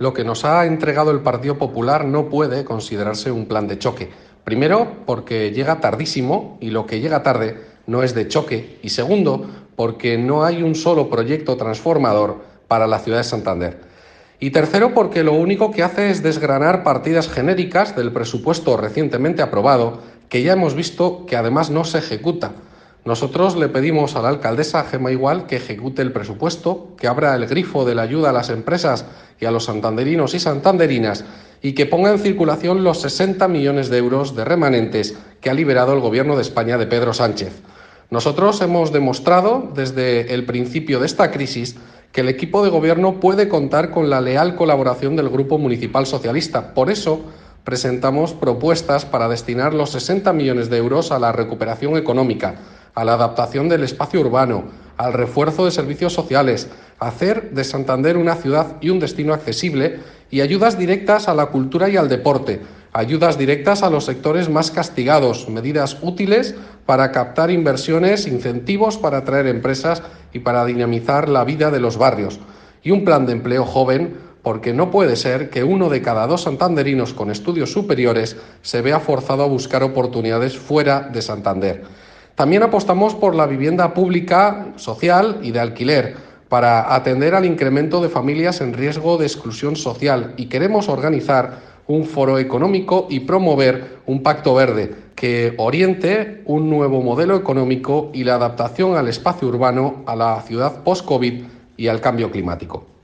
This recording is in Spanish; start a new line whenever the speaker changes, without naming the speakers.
lo que nos ha entregado el Partido Popular no puede considerarse un plan de choque. Primero, porque llega tardísimo y lo que llega tarde no es de choque. Y segundo, porque no hay un solo proyecto transformador para la ciudad de Santander. Y tercero, porque lo único que hace es desgranar partidas genéricas del presupuesto recientemente aprobado, que ya hemos visto que además no se ejecuta. Nosotros le pedimos a la alcaldesa Gemma Igual que ejecute el presupuesto, que abra el grifo de la ayuda a las empresas y a los santanderinos y santanderinas y que ponga en circulación los 60 millones de euros de remanentes que ha liberado el Gobierno de España de Pedro Sánchez. Nosotros hemos demostrado desde el principio de esta crisis que el equipo de gobierno puede contar con la leal colaboración del Grupo Municipal Socialista. Por eso presentamos propuestas para destinar los 60 millones de euros a la recuperación económica, a la adaptación del espacio urbano, al refuerzo de servicios sociales, a hacer de Santander una ciudad y un destino accesible y ayudas directas a la cultura y al deporte, ayudas directas a los sectores más castigados, medidas útiles para captar inversiones, incentivos para atraer empresas y para dinamizar la vida de los barrios, y un plan de empleo joven, porque no puede ser que 1 de cada 2 santanderinos con estudios superiores se vea forzado a buscar oportunidades fuera de Santander. También apostamos por la vivienda pública, social y de alquiler, para atender al incremento de familias en riesgo de exclusión social, y queremos organizar un foro económico y promover un pacto verde que oriente un nuevo modelo económico y la adaptación al espacio urbano, a la ciudad post-COVID y al cambio climático.